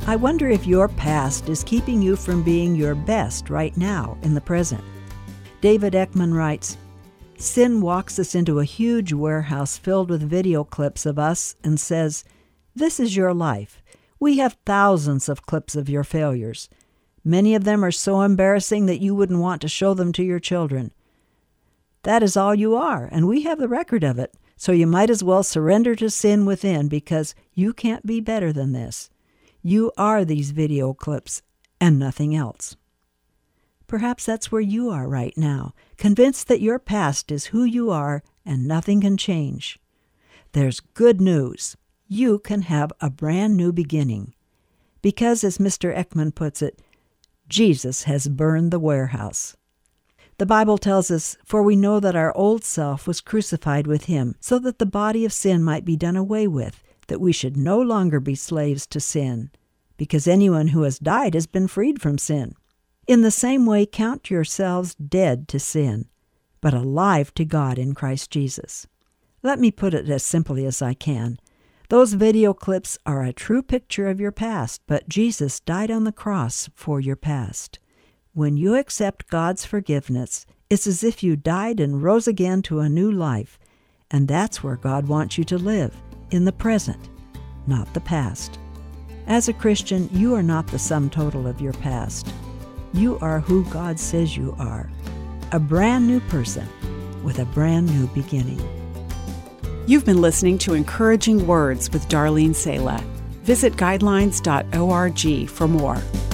I wonder if your past is keeping you from being your best right now in the present. David Ekman writes, "Sin walks us into a huge warehouse filled with video clips of us and says, 'This is your life. We have thousands of clips of your failures. Many of them are so embarrassing that you wouldn't want to show them to your children. That is all you are, and we have the record of it, so you might as well surrender to sin within because you can't be better than this. You are these video clips and nothing else.'" Perhaps that's where you are right now, convinced that your past is who you are and nothing can change. There's good news. You can have a brand new beginning. Because, as Mr. Ekman puts it, Jesus has burned the warehouse. The Bible tells us, "For we know that our old self was crucified with him, so that the body of sin might be done away with, that we should no longer be slaves to sin, because anyone who has died has been freed from sin. In the same way, count yourselves dead to sin, but alive to God in Christ Jesus." Let me put it as simply as I can. Those video clips are a true picture of your past, but Jesus died on the cross for your past. When you accept God's forgiveness, it's as if you died and rose again to a new life, and that's where God wants you to live, in the present, not the past. As a Christian, you are not the sum total of your past. You are who God says you are, a brand new person with a brand new beginning. You've been listening to Encouraging Words with Darlene Sala. Visit guidelines.org for more.